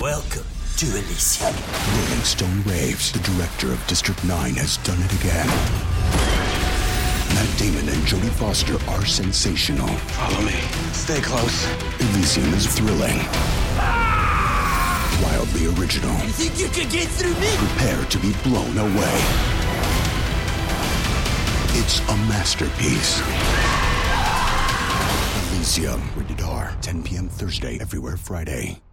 Welcome to Elysium. Rolling Stone raves. The director of District 9 has done it again. Matt Damon and Jodie Foster are sensational. Follow me. Stay close. Elysium is thrilling. Wildly original. You think you could get through me? Prepare to be blown away. It's a masterpiece. Elysium. Rated R. 10 p.m. Thursday. Everywhere Friday.